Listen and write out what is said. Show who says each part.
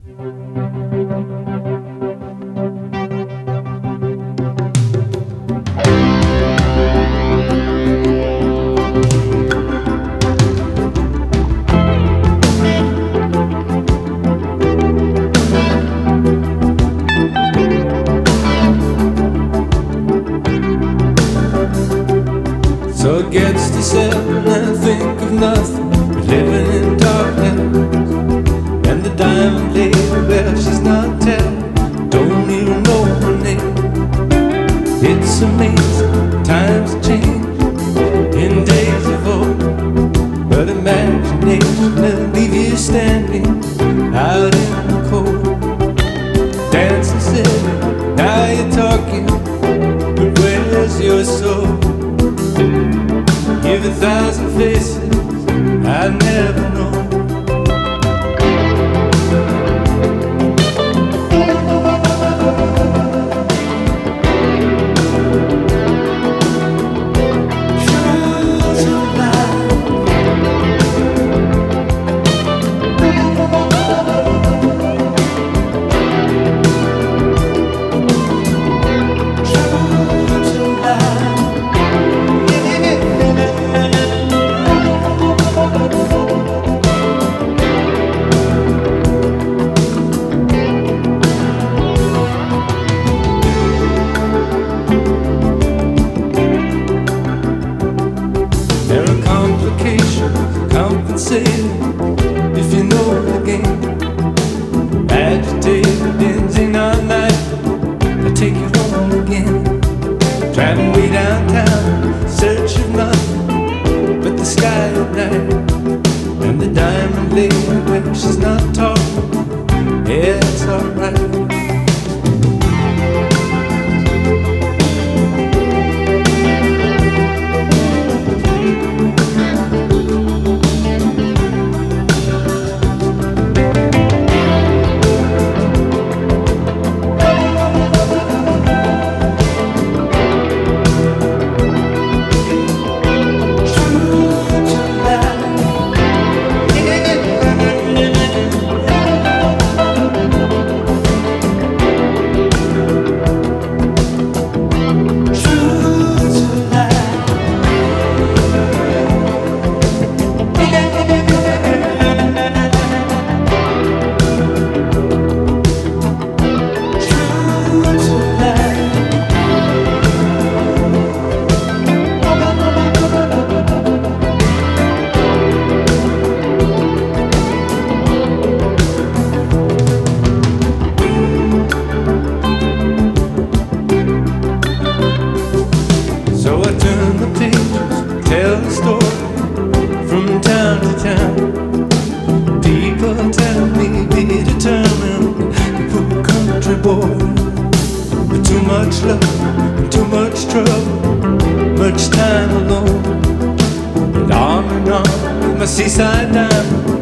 Speaker 1: So it gets to 7, I think of nothing but living in darkness. And the diamond lady, well, she's not telling, don't even know her name. It's amazing, times change in days of old, but imagination will leave you standing out in the cold. Dancing city, now you're talking, but where's your soul? Give 1,000 faces I never know. There are complications, compensated if you know the game. Agitated, benzene all night, I take you home again. Driving way downtown, search of nothing but the sky at night. And the diamond lady, when she's not talking, yeah, it's alright. So I turn the pages, tell the story from town to town. People tell me be determined, the poor country boy. But too much love, too much trouble, much time alone. And on, my seaside diamond